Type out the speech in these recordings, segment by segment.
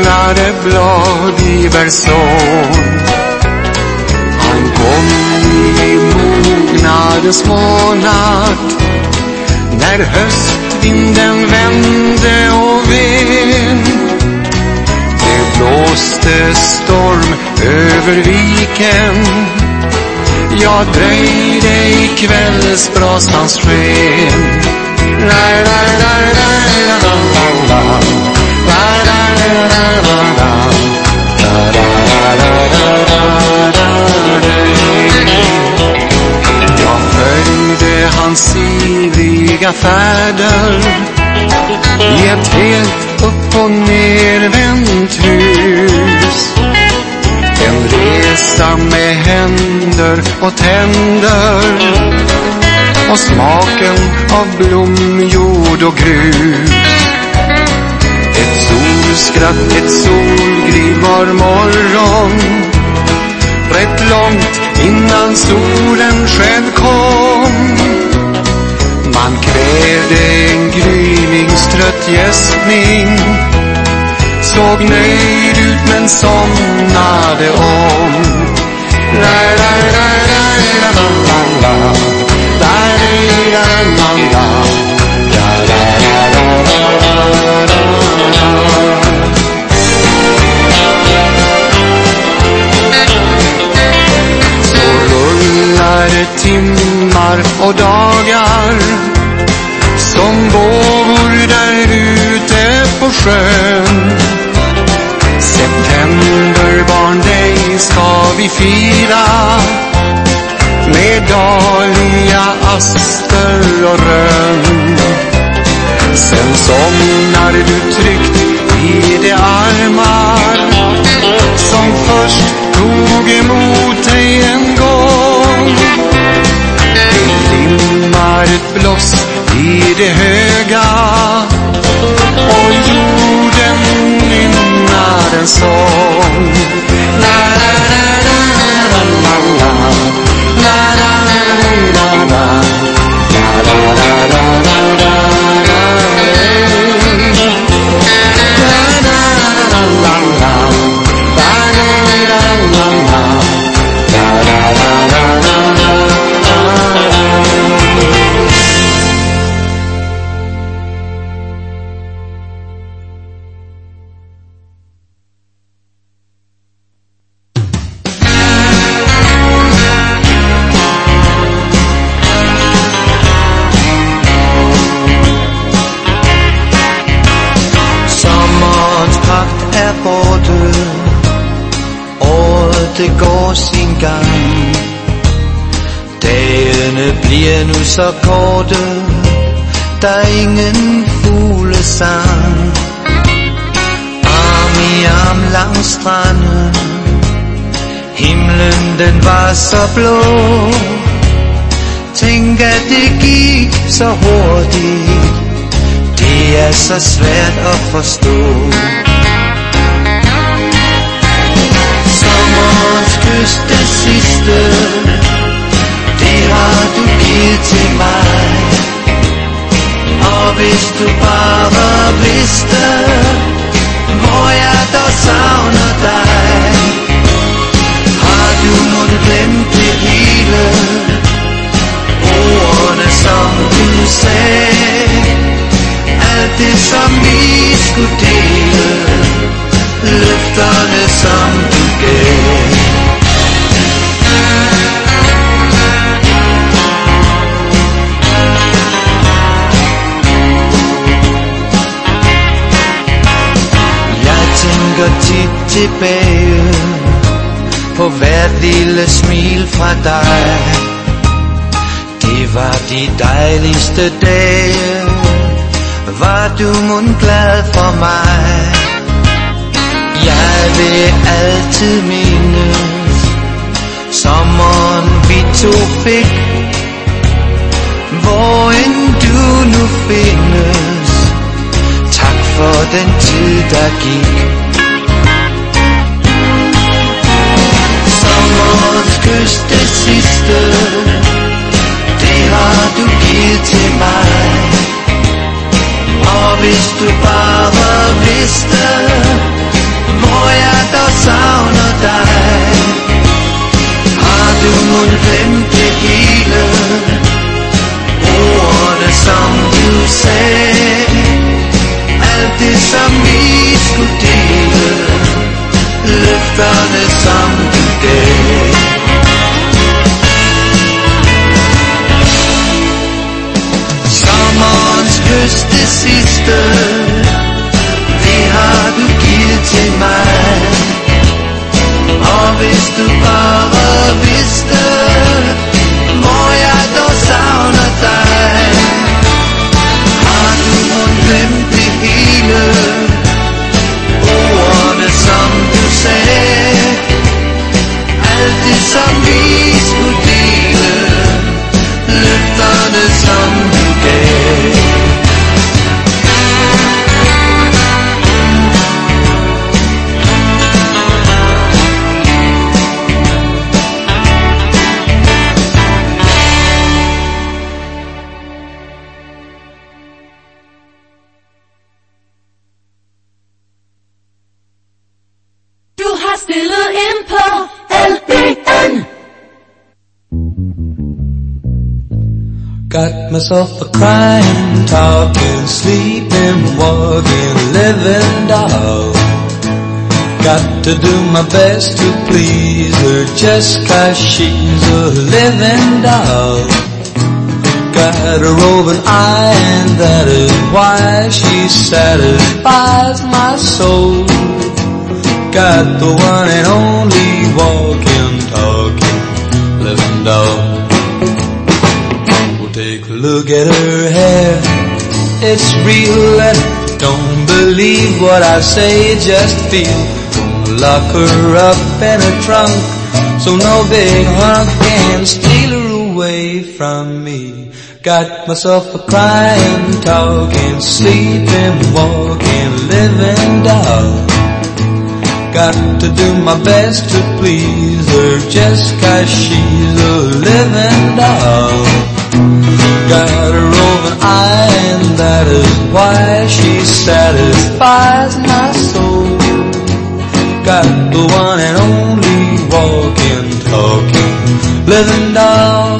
vittnade bladgivarsång. Han kom i mognadens månad, när höstvinden vände och ven. Det blåste storm över viken, jag dröjde i kvällsbrasans sken. Jag följde hans ivriga färder i ett helt upp- och nervänt hus. En resa med händer och tänder och smaken av blomjord och grus. Ett solskratt, ett solgliv var morgon, rätt långt innan solen själv kom. Man krävde en gryningstrött gästning, såg nöjd ut men somnade om. La la la la la la la la. Så rullade timmar och dagar som vågor där ute på sjön. September Barn Day ska vi fira med dahlia, aster och rönn. Sen somnar du tryggt i de armar som först tog emot dig en gång. Det glimmar ett bloss i det höga och jorden nynnar en sång. La la la la la la la la la la det går sin gang. Dagene bliver nu så korte, der er ingen fuglesang. Arm i arm langs stranden, himlen den var så blå. Tænk at det gik så hurtigt, det er så svært at forstå. Sommerens kyst det sidste, det har du givet til mig. Og hvis du bare vidste, hvor jeg dog savner dig. Har du måtte glemt det hele, ordene som du sagde, alt det som vi skulle dele, løfterne som du gav. Jeg tænker tit tilbage på hvert lille smil fra dig. Det var de dejligste dage, var du mon glad for mig. Jeg vil altid mindes sommeren vi to fik, hvor end du nu findes. Tak for den tid der gik. Sommerens kyst det sidste, det har du givet til mig. Og hvis du bare vidste, Got myself a crying, talking, sleeping, walking, living doll. Got to do my best to please her just 'cause she's a living doll. Got a roving eye and that is why she satisfies my soul. Got the one and only walking, talking, living doll. Well, take a look at her hair, it's real and don't believe what I say, just feel. Gonna lock her up in a trunk so no big hunk can steal her away from me. Got myself a crying, talking, sleeping, walking, living doll. Got to do my best to please her just 'cause she's a living doll. Got a roving eye and that is why she satisfies my soul. Got the one and only walking, talking, living doll.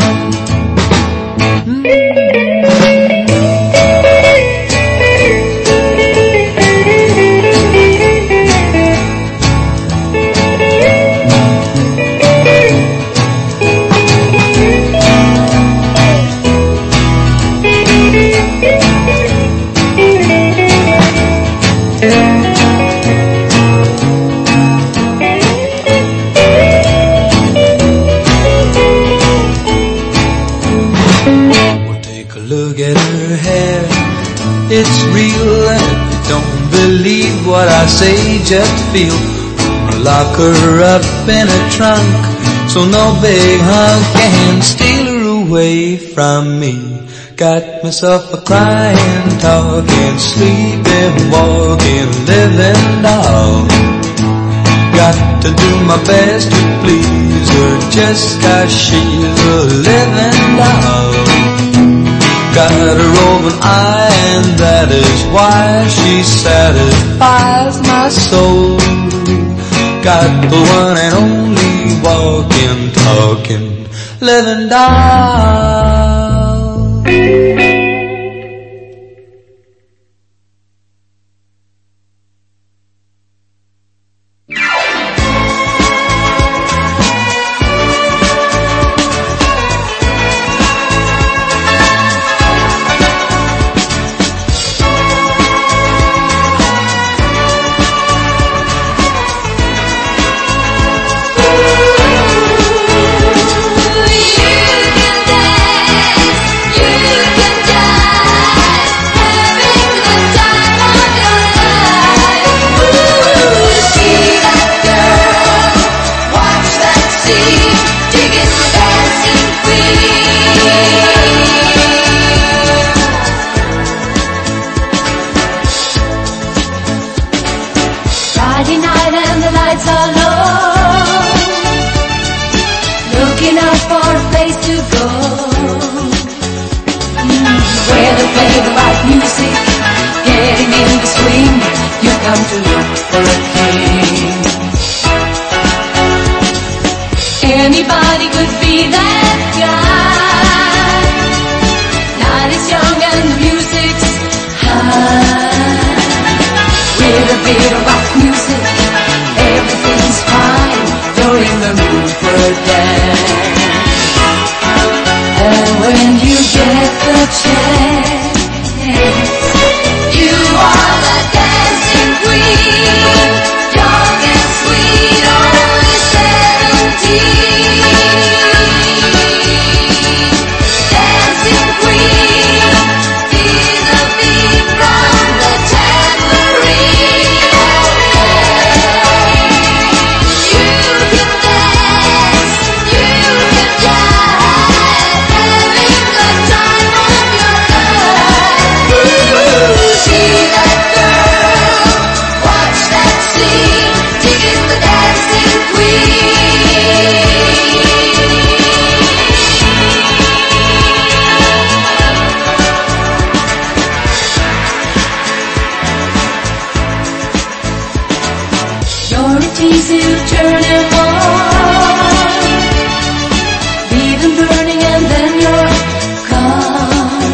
It's real and don't believe what I say, just feel. Gonna lock her up in a trunk so no big hunk can steal her away from me. Got myself a crying, talking, sleeping, walking, living doll. Got to do my best to please her just 'cause she's a living doll. Got a roving eye and that is why she satisfies my soul. Got the one and only walking, talking, living doll. Leave them burning and then you're gone.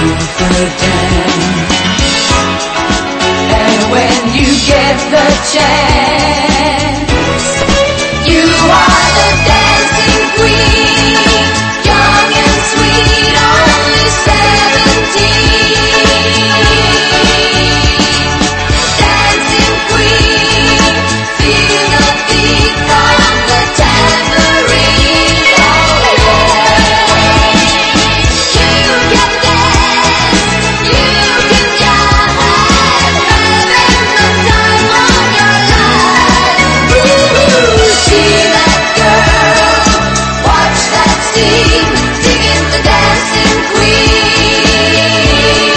the dance. And when you get the chance, you are the dancing queen, young and sweet, only 17. Dancing queen, feel the beat from the tambourine. Oh yeah. You can dance, you can jive, having the time of your life. Ooh, see that girl, watch that scene, digging the dancing queen.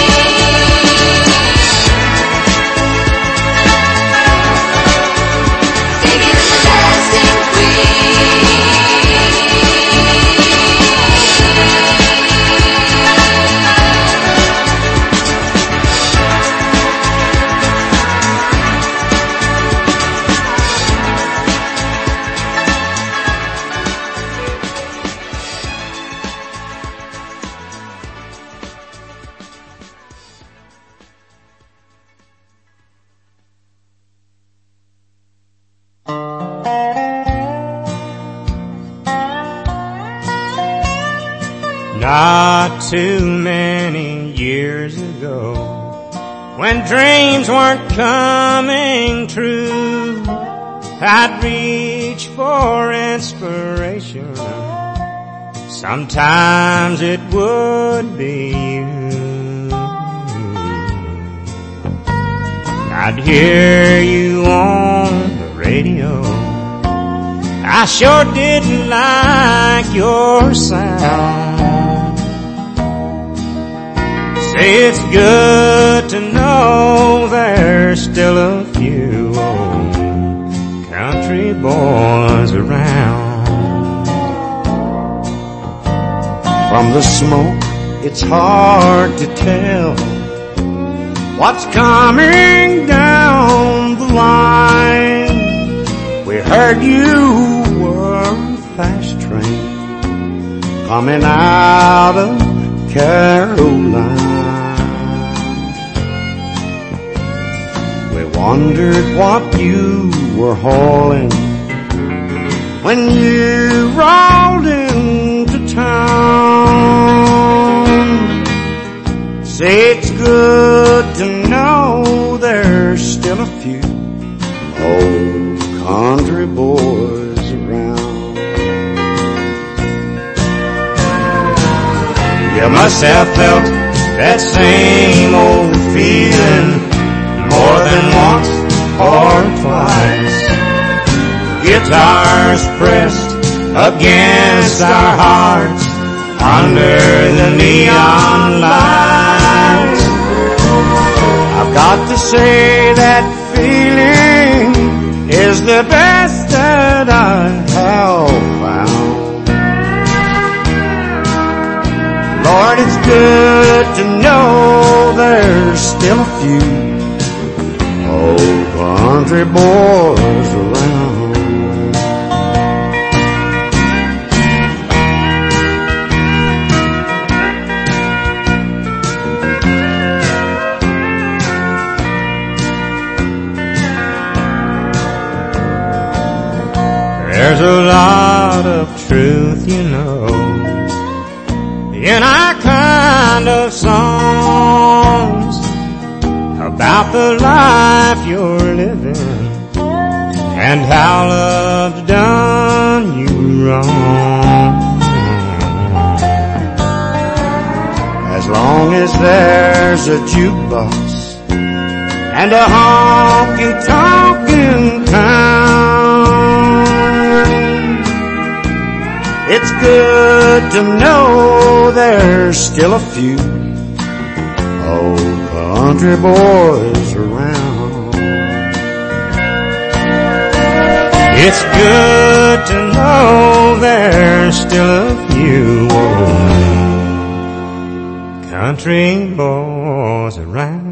Digging the dancing queen. Not too many years ago, when dreams weren't coming true, I'd reach for inspiration. Sometimes it would be you. I'd hear you on the radio. I sure didn't like your sound. Say it's good to know there's still a few old country boys around. From the smoke, it's hard to tell what's coming down the line. We heard you were a fast train coming out of Carolina. We wondered what you were hauling when you rolled into town. Say it's good to know there's still a few old country boys around. You must have felt that same old feeling more than once or twice. Guitars pressed against our hearts under the neon lights. I've got to say that feeling is the best that I have found. Lord, it's good to know there's still a few old country boys around. There's a lot of truth, you know, in our kind of songs about the life you're living and how love's done you wrong. As long as there's a jukebox and a honky-tonk in town, it's good to know there's still a few old country boys around. It's good to know there's still a few old country boys around.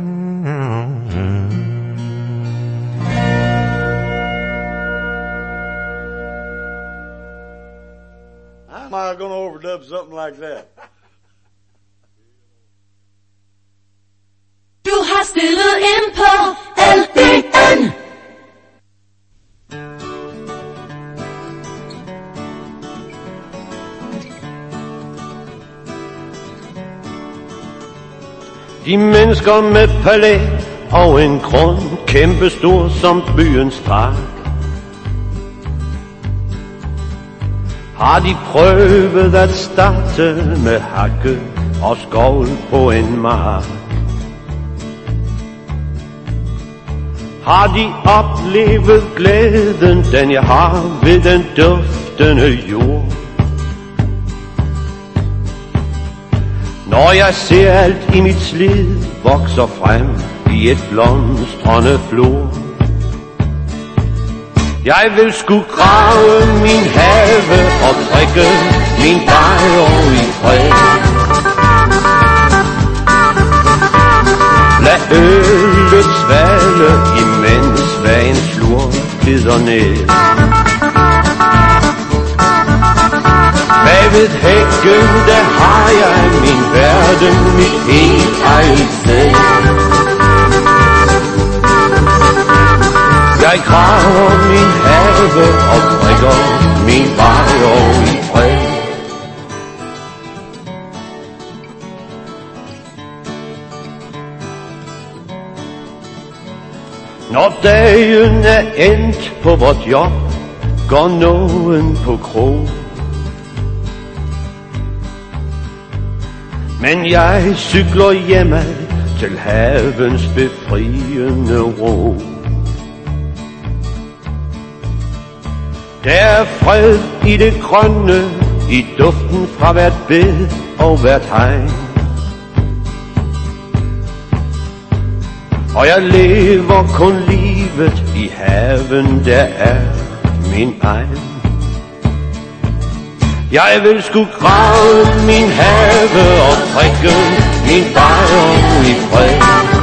How am I going to overdub something like that? har stillet ind på LDN. De mennesker med palæ og en grund kæmpestor som byens park. Har de prøvet at starte med hakke og skovl på en mark? Har de oplevet glæden, den jeg har ved den duftende jord? Når jeg ser alt i mit slid vokser frem i et blomstrende flor. Jeg vil sgu grave min have og drikke min bajer i fred. Lad øllet svale, imens hver en slur glider ned. Bagved hækken, der har jeg min verden, mit helt eget sted. Jeg graver min have og drikker min bajer i fred. Når dagen er endt på vort job, går nogen på krog. Men jeg cykler hjemad til havens befriende ro. Der er fred i det grønne, i duften fra hvert bed og hvert hegn. Og jeg lever kun livet i haven, der er min egen. Jeg vil sgu grave min have og drikke min bajer i fred.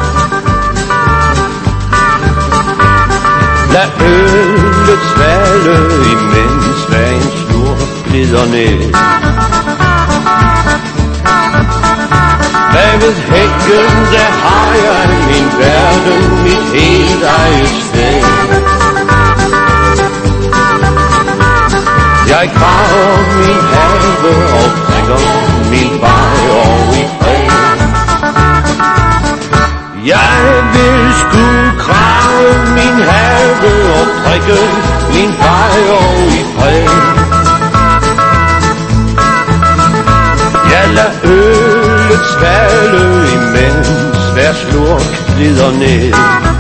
Lad øllet svale, imens hver en slur glider ned. Bagved hækken, der har jeg min verden, mit helt eget sted. Jeg graver min have og drikker min bajer i fred. Jeg vil sgu grave min have og drikke min bajer i fred. Jeg lader øllet svale, imens hver slurk glider ned.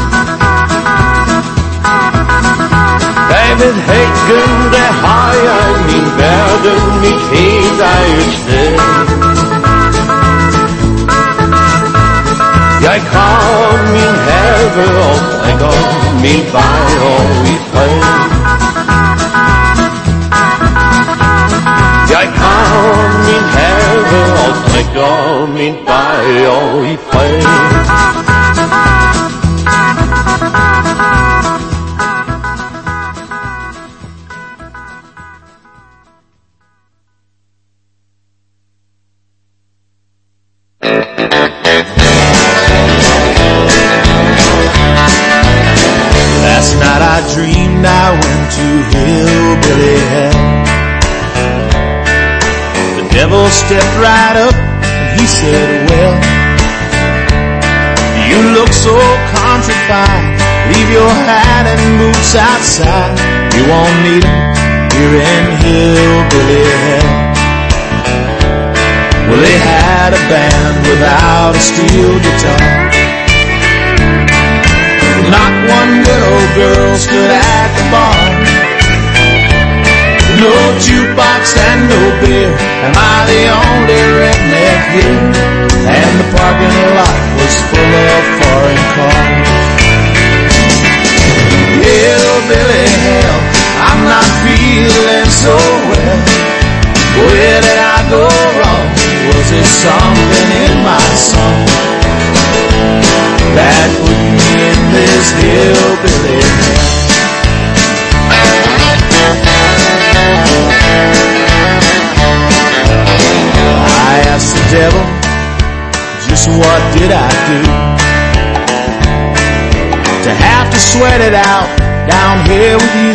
Bagved hækken, der har jeg min verden, mit helt eget sted. Jeg graver min have og drikker min bajer i fred. Jeg graver min have og drikker min bajer i fred. Last night I dreamed I went to hillbilly hell. The devil stepped right up and he said, well, you look so contrite, leave your hat and boots outside. You won't need them here in hillbilly hell. Well, they had a band without a steel guitar. Not one good old girl stood at the bar. No jukebox and no beer. Am I the only redneck here? And the parking lot was full of foreign cars. Hillbilly hell, I'm not feeling so well. Where did I go wrong? Was there something in my song that put me in this hillbilly hell? I asked the devil, just what did I do? sweat it out down here with you.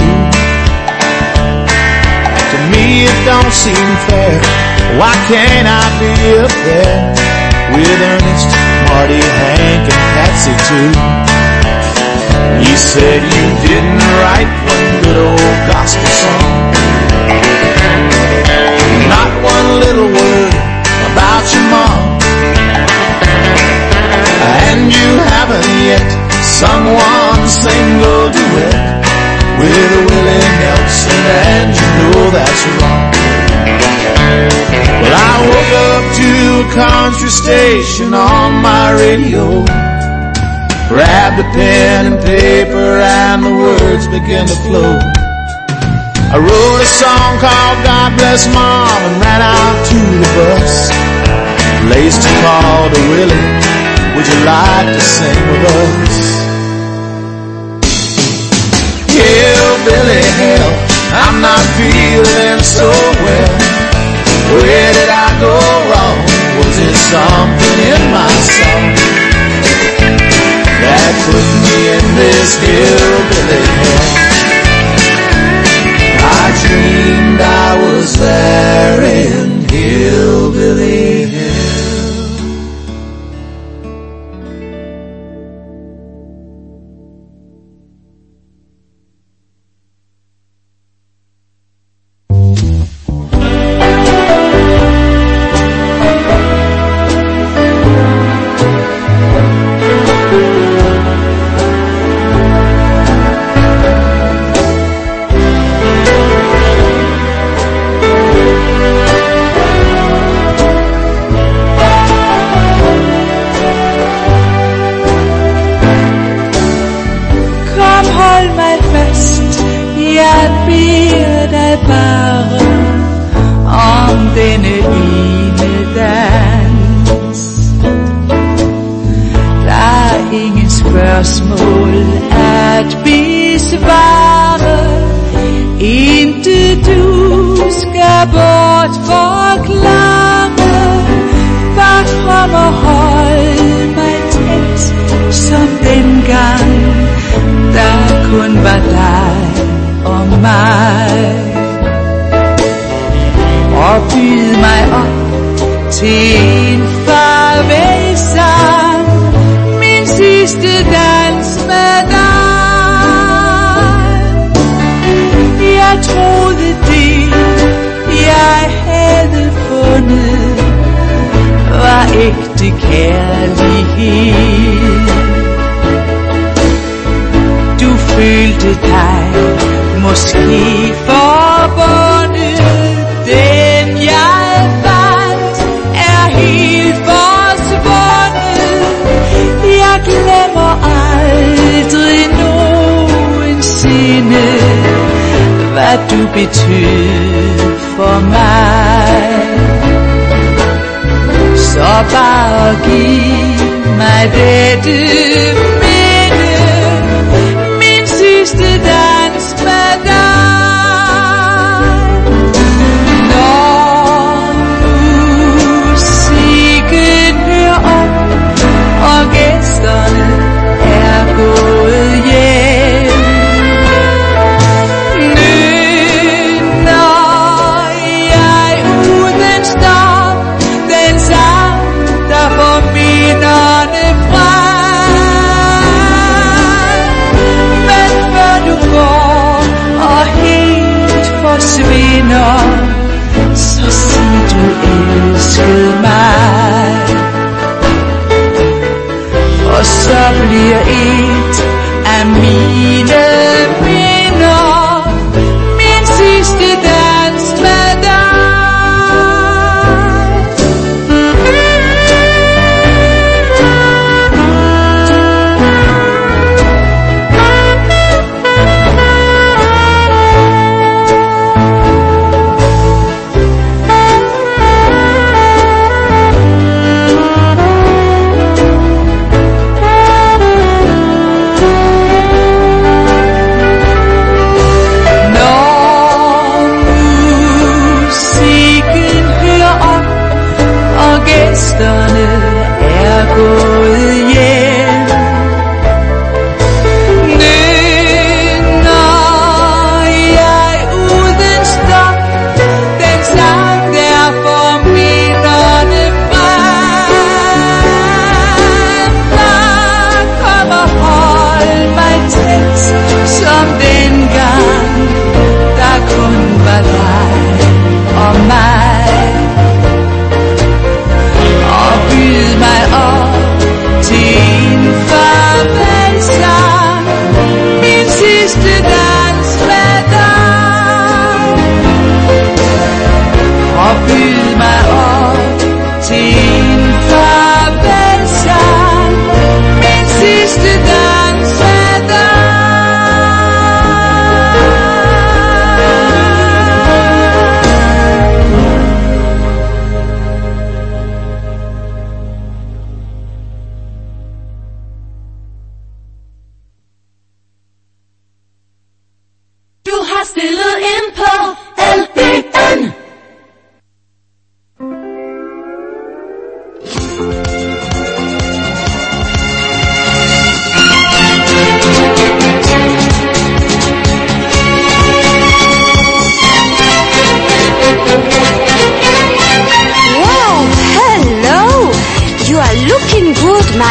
To me it don't seem fair. Why can't I be up there with Ernest, Marty, Hank, and Patsy too? He said you didn't write one good old gospel song, not one little word about your mom, and you haven't yet sung one single duet with Willie Nelson, and you know that's wrong. Well, I woke up to a country station on my radio, grabbed a pen and paper and the words began to flow. I wrote a song called God Bless Mom and ran out to the bus. Laced a call to Willie, would you like to sing with us? Hillbilly hell, I'm not feeling so well. Where did I go wrong? Was it something in my song that put me in this hillbilly hell? I dreamed I was there in hillbilly hell. Du betød for mig. Så bare giv mig dette minde, min sidste dans med dig. Når musikken hører op, og gæsterne er gået hjem, minderne frem.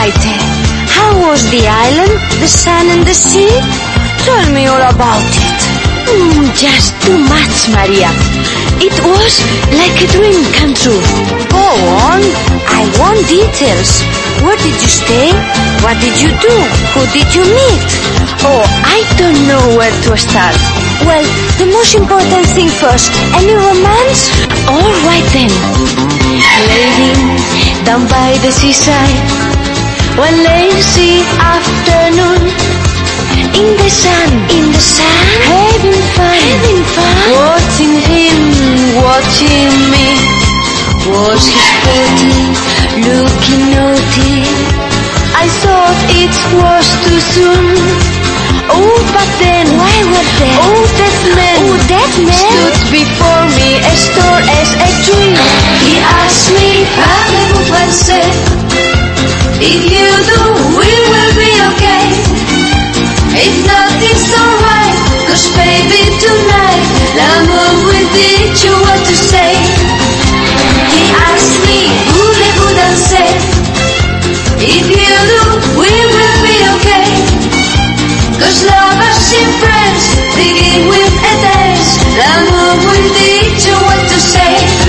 Maite. How was the island, the sun and the sea? Tell me all about it. Just too much, Maria. It was like a dream come true. Go on, I want details. Where did you stay? What did you do? Who did you meet? Oh, I don't know where to start. Well, the most important thing first. Any romance? All right then. Lady, down by the seaside, one lazy afternoon, in the sun, having fun, watching him, watching me. Was his pretty, looking naughty? I thought it was too soon. Oh, but then, why were there? Oh, that man stood before me as tall as a tree. He asked me, parlez-vous français? If you do, we will be okay. If not, it's alright, 'cause baby tonight, l'amour will teach you what to say. He asked me, voulez-vous danser? If you do, we will be okay. 'Cause lovers and friends begin with a dance. L'amour will teach you what to say.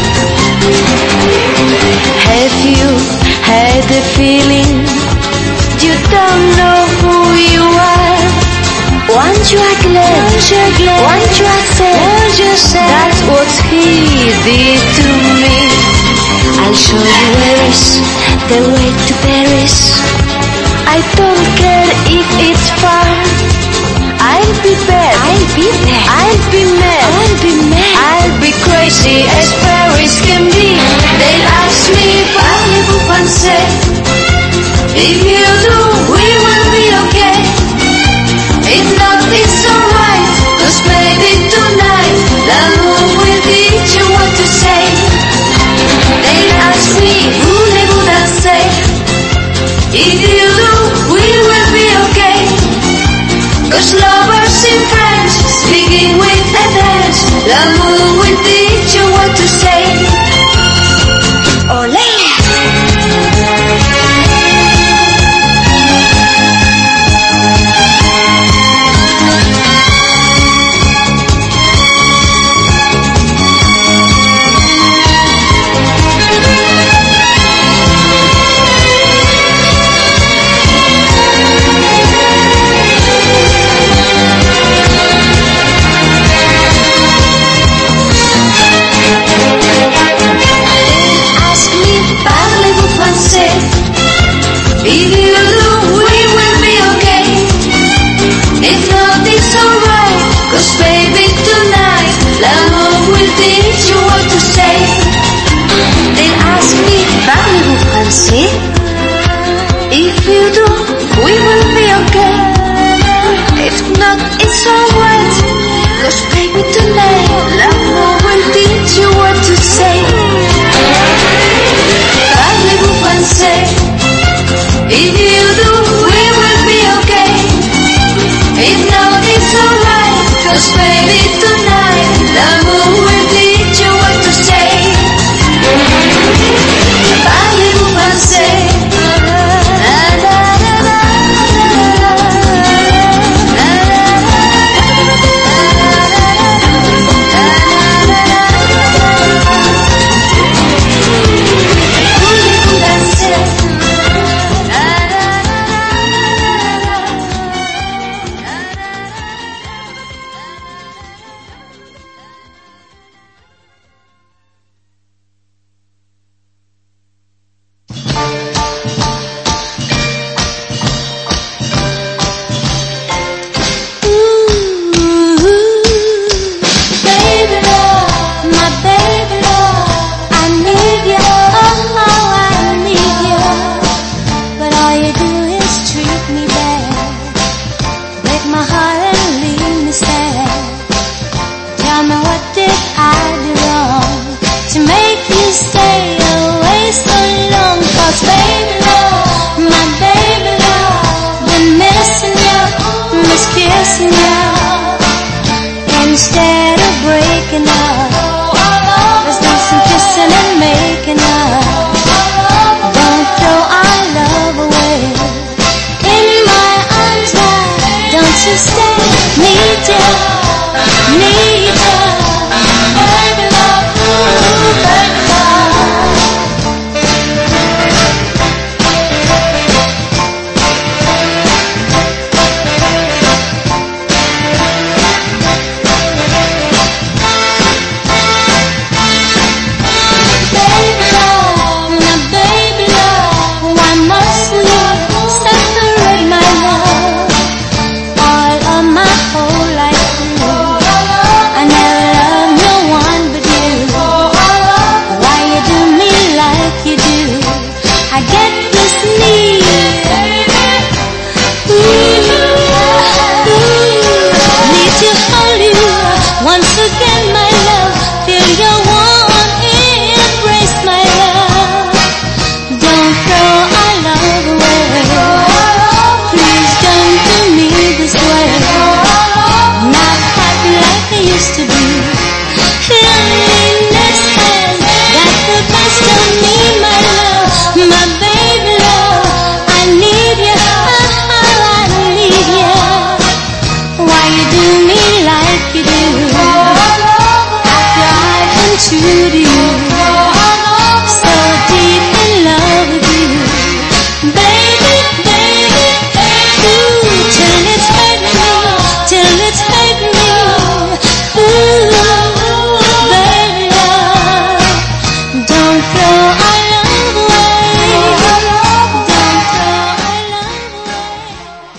Have you had the feeling you don't know who you are? Once you are glad, once you are sad, that's what he did to me. I'll show you where is the way to Paris. I don't care if it's far. I'll be there, I'll be mad, I'll be crazy as Paris can be. They'll ask me, parlez-vous français? If you do, we will be okay. If not, it's alright, 'cause baby tonight, l'amour will teach you what to say. They'll ask me, voulez-vous danser? If you do, we will be okay. 'Cause lovers and friends begin with a dance. L'amour will teach you what to say. Olé! If you do, we will be okay. If not, it's alright, 'cause baby tonight, l'amour will teach you what to say. They ask me, parlez-vous français? If you do, we will be okay. If not, it's alright, 'cause baby tonight, l'amour will teach you what to say. Parlez-vous français? If you do, we will be okay. If not, it's alright, 'cause baby tonight, l'amour will teach you what to say. Parlez-vous français? Voulez-vous danser? Instead of breaking up, let's do some kissing and making up. Don't throw our love away. understand. Need ya, baby love, ooh, baby love. Baby love, my baby love, why must we separate, my love? All of my whole life through, I never loved no one but you. Why you do me like you do? I get this need, need to hold you once again, my love. Feel your warm embrace, my love. Don't throw our love away. Please don't do me this way. Not happy like I used to be. Loneliness has got the best of me, my love. My baby love, I need you, I need you. Why you do me like you do? After I've been true to you, so deep in love with you, baby, baby, ooh, till it's hurt me, till it's hurt me, ooh, baby love, don't throw our love away, don't throw our love away.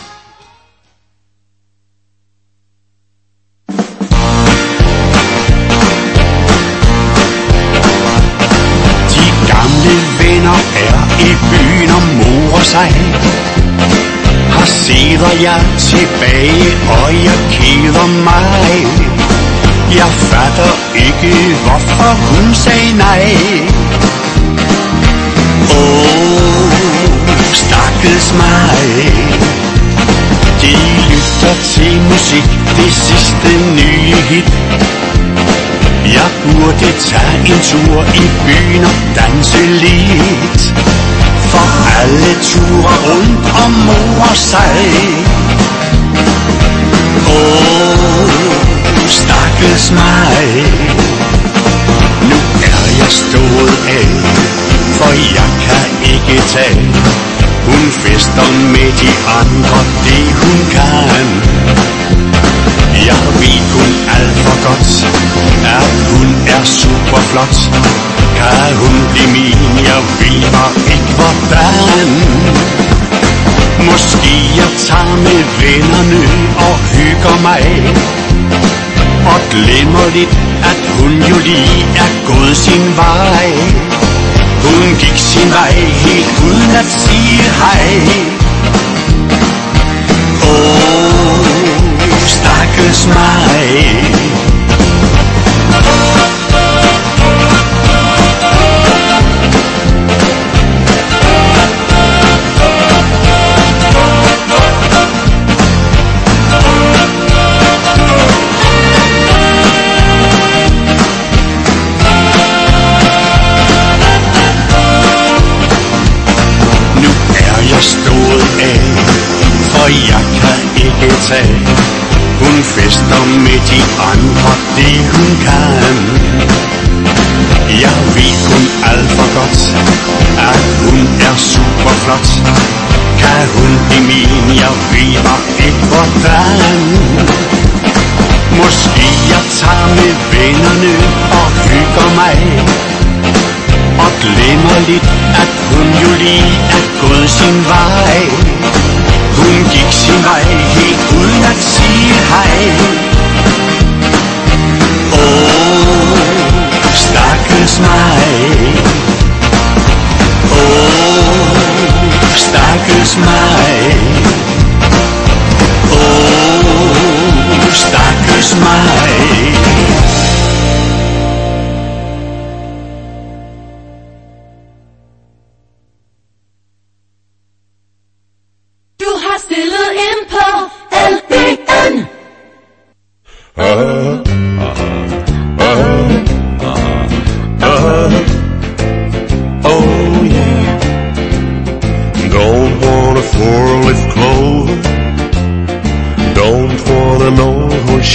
De gamle venner er i byen og morer sig. Her sidder jeg tilbage, og jeg keder mig. Jeg fatter ikke, hvorfor hun sagde nej. Stakkels mig. De lytter til musik, det sidste nye hit. Jeg burde tage en tur i byen og danse lidt, for alle turer rundt om morer sig. Stakkels mig. Nu er jeg stået af, for jeg kan ikke tage. Hun fester med de andre, det hun kan. Jeg ved kun alt for godt, at hun er super flot. Kan hun blive min? Jeg ved bare ikke hvordan. Måske jeg tager med vennerne og hygger mig, og glemmer lidt, at hun jo lige er gået sin vej. Hun gik sin vej helt uden at sige hej. Stakkels mig. Nu er jeg stået af, for jeg kan ikke tage. Hun fester med de andre, det hun kan. Jeg ved kun alt for godt, at hun er super flot. Kan hun blive min? Jeg ved bare ikke hvordan. Måske jeg tager med vennerne og hygger mig, og glemmer lidt, at hun jo lige er gået sin vej. Hun gik sin vej helt uden at sige hej. Stakkels mig. Stakkels mig. Stakkels mig. Don't want a four-leaf clover, don't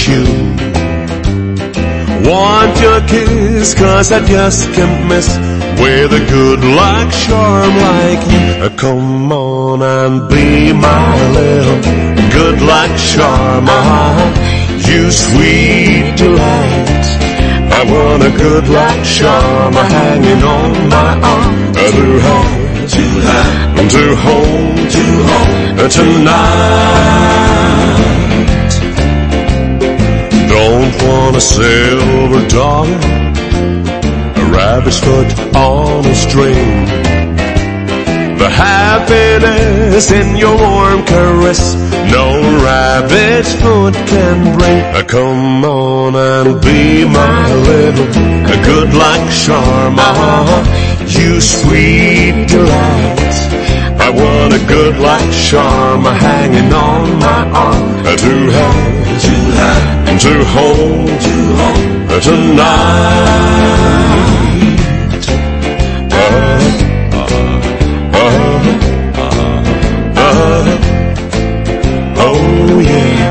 you. Want your kiss, 'cause I just can't miss with a good luck charm like you. Come on and be my little good luck charm. You sweet delight. I want a good luck charm hanging on my arm. To have, to hold tonight. Don't want a silver dollar, a rabbit's foot on a string. The happiness in your warm caress, no rabbit's foot can bring. Come on and be my little good luck charm. You sweet delight. I want a good luck charm hanging on my arm. To have, to hold tonight. Oh yeah.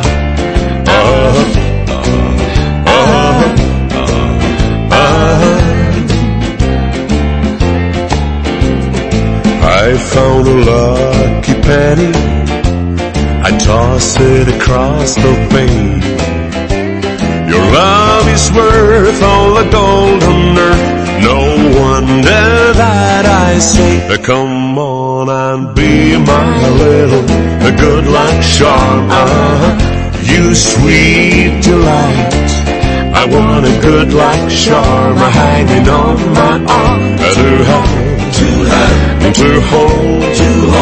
I found a lucky penny, I tossed it across the bay. Your love is worth all the gold on earth, no wonder that I say, come on and be my little good luck charm. You sweet delight. I want a good luck charm hanging on my arm. To hold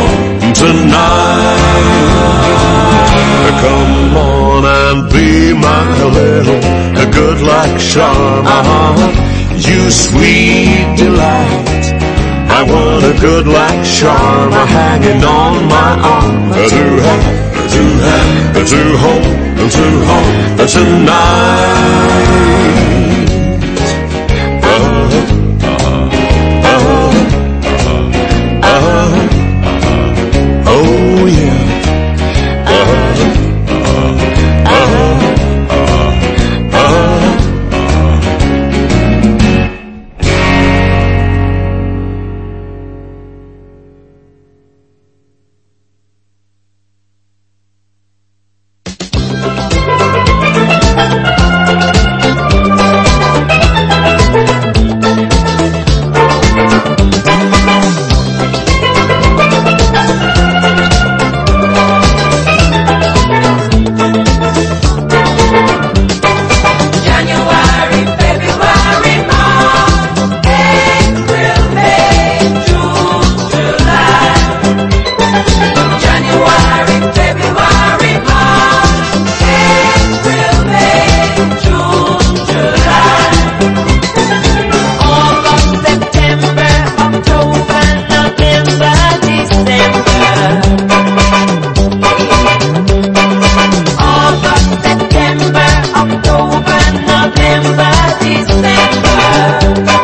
tonight. Come on and be my little good luck charm. You sweet delight. I want a good luck charm hanging on my arm. To hold tonight. Oh yeah.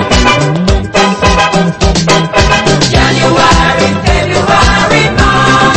January, February, March,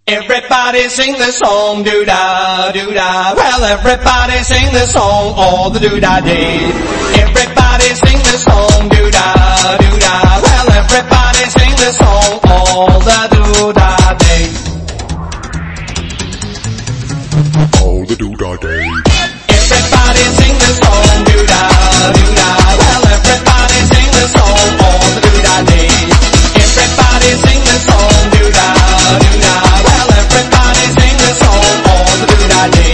Everybody sing the song, doo-da, doo-da. Well, everybody sing the song all the doo-da day. Everybody sing the song, doo-da, doo-da. Well, everybody sing the song all the doo-da day. All the doo-da day. Everybody sing the song, doo-da, doo-da. Well, everybody sing the song all the doo-da day. Everybody sing the song, doo-da, doo-da. Well, everybody sing the song all the doo-da day.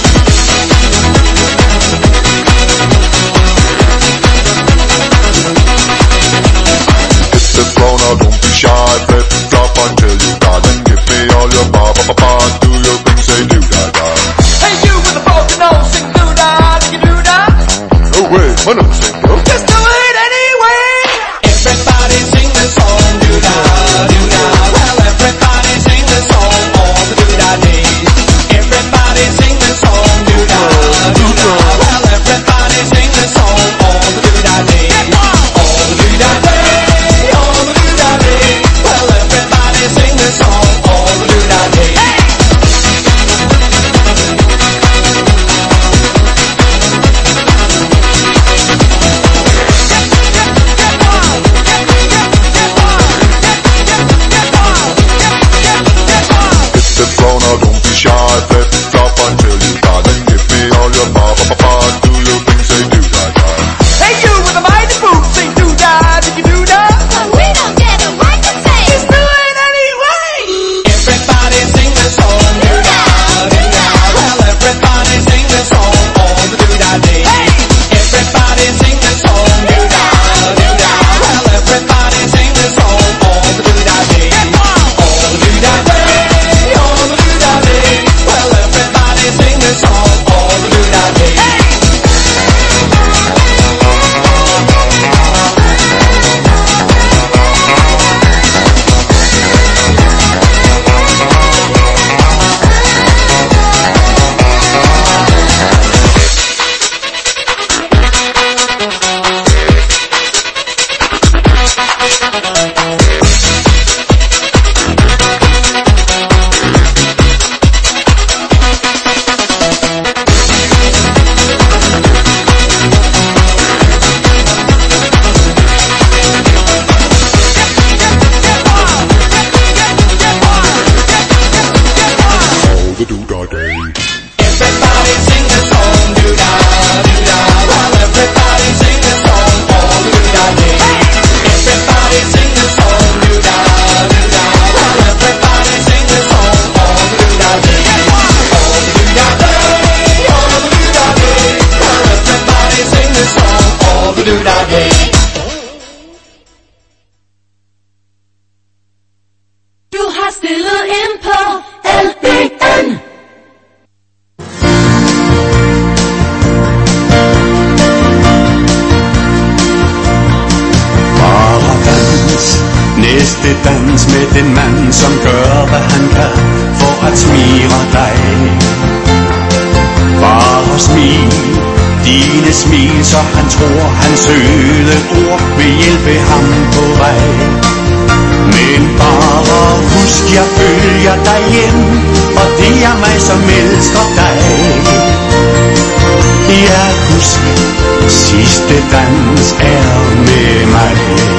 Hit the floor now, don't be shy. Flip, flop until you darling. Give me all your ba-ba-ba-ba. Do your thing, say doo-da-da. Hey, you with the broken nose, sing doo-da, sing doo-da. No way, why not sing, bro? Just do it anyway. Everybody sing the song, doo-da, doo-da. Well, everybody sing the song all the doo-da day. Everybody sing the song, doo-da, doo-da. Well, everybody sing the song all the doo-da day. All the doo-da day, all the doo-da day. Well, everybody sing the song all the doo-da day. Hit the floor now, don't be shy. Flip, flop until you darling. Give me all your ba-ba-ba-ba. Do your thing, say doo-da-da. Hey, you with the mighty boots, sing doo-da, doo-da. We don't get a word to say. Just do it anyway. Everybody sing the song, doo-da, doo-da. Well, everybody sing the song all the doo-da day. Everybody sing the song, doo-da, doo-da. Well, everybody sing the song all the doo-da day. All the doo-da day, all the doo-da day. Well, everybody sing the song all the doo-da day. All the doo-da day. Everybody sing the song, doo-da, doo-da. Well, everybody sing the song all the doo-da day. Everybody sing the song, doo-da, doo-da. Well, everybody sing the song all the doo-da day. All the doo-da day, all the doo-da day. Well, everybody sing the song all the doo-da day. Du har stillet ind på LBN. Bare dans, næste dans med den mand, som gør, hvad han kan for at smire dig. Bare smil, dine smil, så han tror, hans søde ord vil hjælpe ham på vej. Men bare husk, jeg følger dig hjem, og det er mig, som elsker dig. Ja, husk, sidste dans er med mig.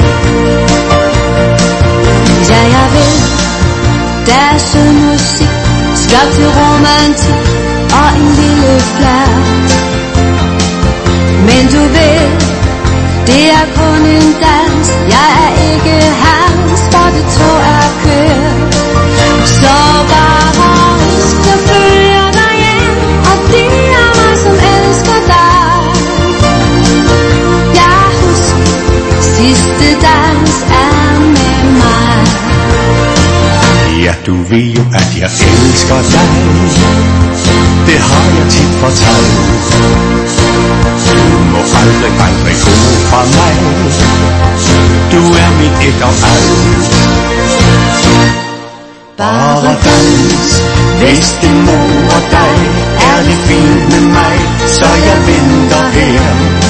Ja, jeg ved, der er sød musik, skabt til romantik og en lille flert. Men du ved, det er kun en dans, jeg er ikke hans, for det tog er kørt. Så bare husk, jeg følger dig hjem, og det er mig, som elsker dig. Ja, husk, sidste dans er med mig. Ja, du ved jo, at jeg elsker dig. Det har jeg tit fortalt. Du må aldrig, aldrig gå fra mig. Du er mit et og alt. Bare dans, hvis det morer dig. Er det fint med mig, så jeg venter her.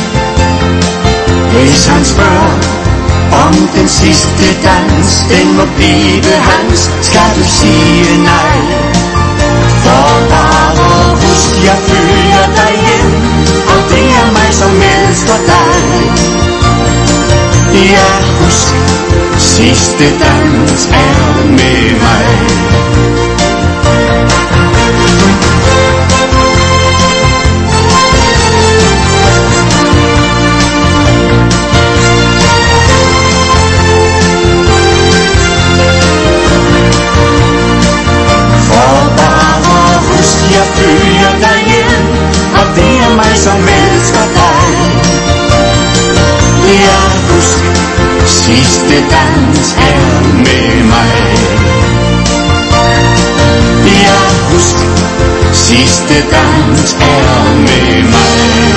Hvis han spørger om den sidste dans, den må blive hans, skal du sige nej. Ja, husk, sidste dans er med mig. Jeg følger dig hjem, og det er mig, som elsker dig. Ja, husk, sidste dans er med mig. Ja, husk, sidste dans er med mig.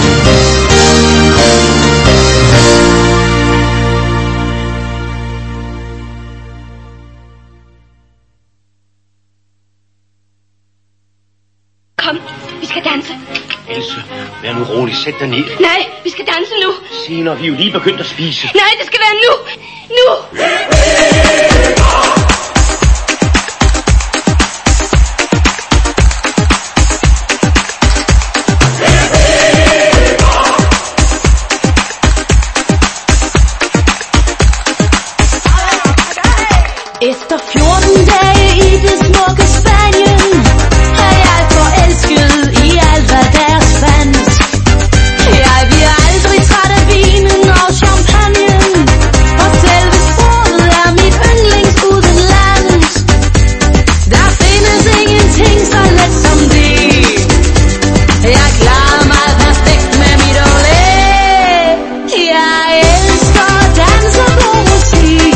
Vær nu rolig, sæt dig ned. Nej, vi skal danse nu. Senere, vi er jo lige begyndt at spise. Nej, det skal være nu. Nu! Efter 14 dage i det smukke Spanien er jeg forelsket i alt, hvad der fandt. Jeg bliver aldrig træt af vinen og champagnen, og selve sproget er mit yndlingsudenland. Der findes ingenting så let som det. Jeg klarer mig perfekt med mit olé. Jeg elsker dans og god musik.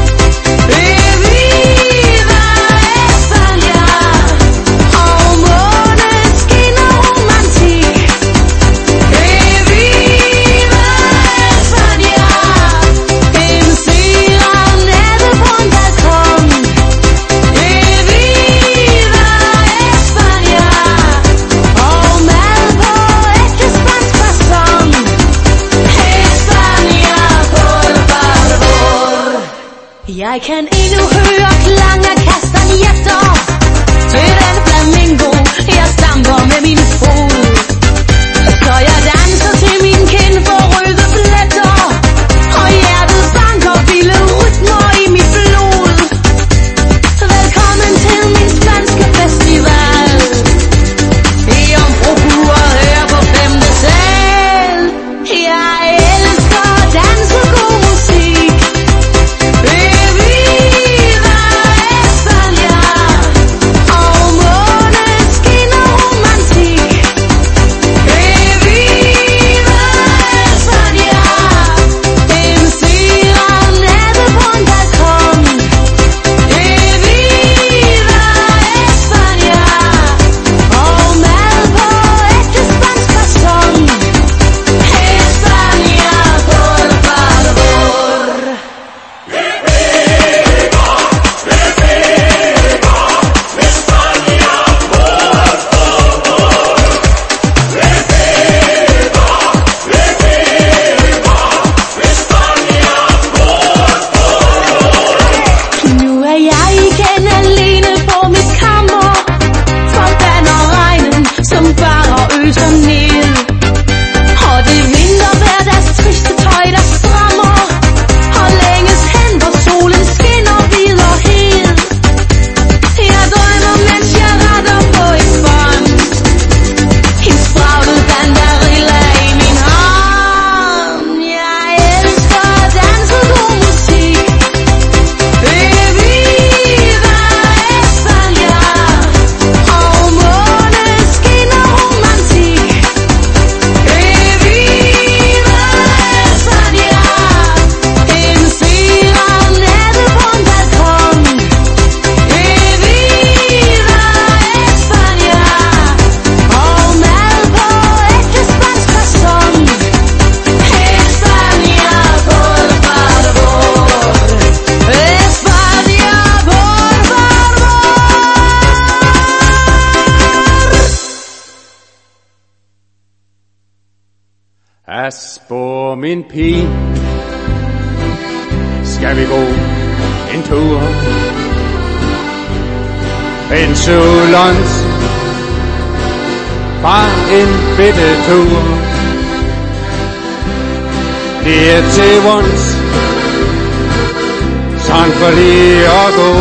Jeg kan endnu høre klang af kastanjetter til den flamingo, jeg stamper med min fod. Så jeg danser til min kind for røde pletter, og hjertet banker vilde rytmer i mit blod. Velkommen til min spanske festival, i Jomfrukur her på 5. sal. Jeg elsker dans og god musik. Pas på min pige, skal vi gå en tur. Insolens, bare en bitte tur. Det er til once sådan for lige at gå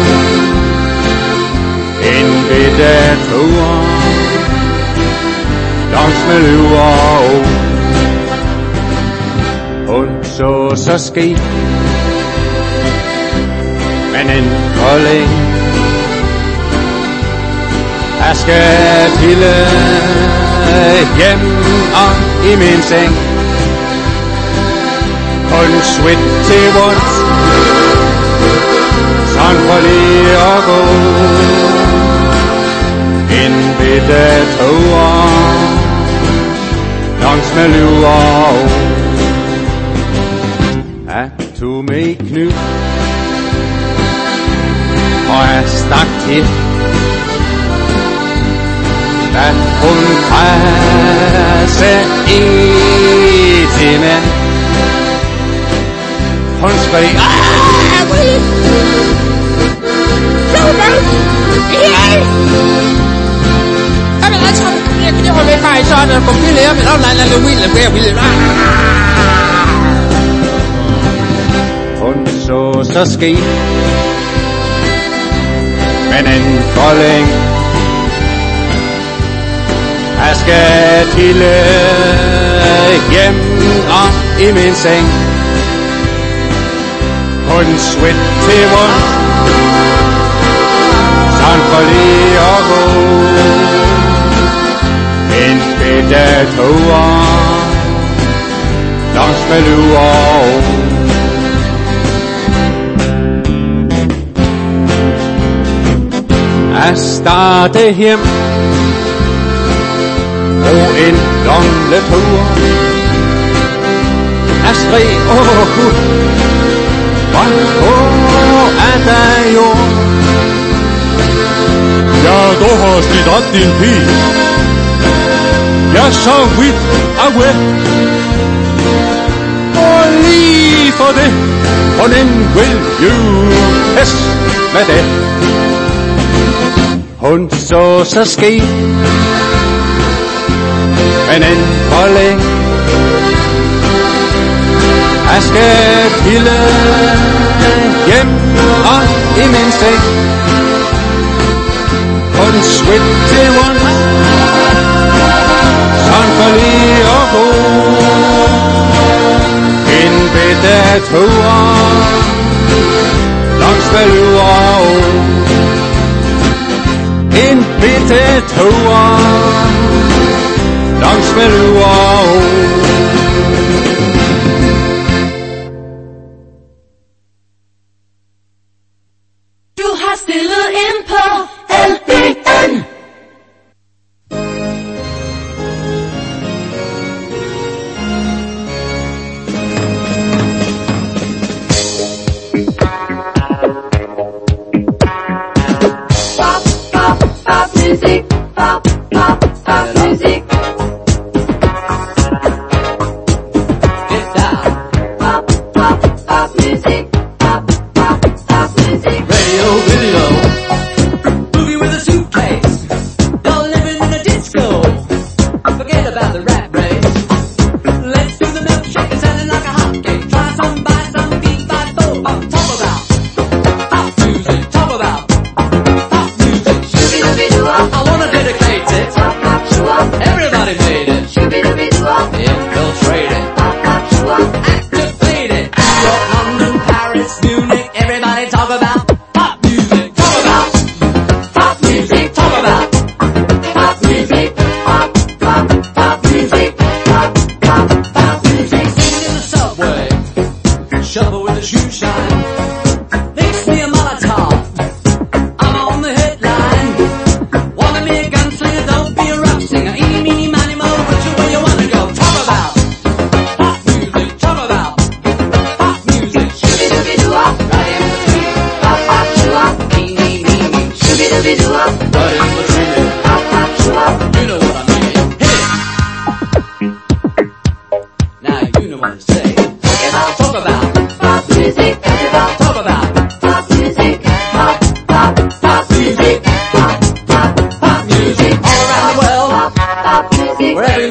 en bitte tur langs med løver og å. Hun så ske, men en kolding. Jeg skal pille hjem og i min seng. Kun sweat til ondt, sådan for lige at gå en bitte tur langs med løver og å. Jeg tog med kniv, og jeg stak til, at hun presse i timen. Hun skreg, Willy! Slå mig! Ihjel! Jeg kan ikke holde væk mig, så er der på pille her, men der er Willy. Hun så ske, men en kolding. Jeg skal pille hjem og i min seng. Kun sweat til ondt, sådan for lige at gå en bitte tur langs med løver og å. Jeg startede hjem på en gamletur. Jeg skreg, Gud, hvor er der jord? Ja, du har slidt op din pige. Jeg så vidt og wet. Og lige for det, hvordan vil you pes med det? Hun så ske, men en kolding. Jeg skal pille hjem og i min seng. Kun sweat til ondt, sådan for lige at gå en bitte tur langs med løver og å. En bitte tur langs med løver og å. Du har stillet ind på LBN. Music, pop, pop, pop music. Get down. Pop, pop, pop music. Pop, pop, pop music. Radio, movie with a suitcase. You're living in a disco. Forget about the rat race. Let's do the milkshake and sell it like a hotcake. Try some, buy some, beat by four. Talk about pop music. Talk about pop music. I wanna dedicate it. Everybody made it. Infiltrate it. Activate it. York, London, Paris, Munich. Everybody talk about pop music. Talk about pop music. Talk about pop music. Pop, pop, pop music. Pop, pop, pop music. Singing in the subway. Shovel with a shoe shine. Mix me a Molotov. I'm on the headline. Wanna be a gunslinger, don't be a rock singer. Eeny, meeny, miny, mo, which way you wanna go? Talk about pop music. Talk about pop music. Shooby-dooby-doo-wop. Right in the tree. Pop, pop, shoo-wop. Eeny, meeny. Shooby-dooby-doo-wop. Right in the tree. Pop, pop, shoo-wop. You know what I mean. Hit it. Now you know what to say. Talk about Pop music. talk about Pop music. Pop, pop, pop music. Pop, pop, pop music. all around the world. Pop, pop music. Wherever you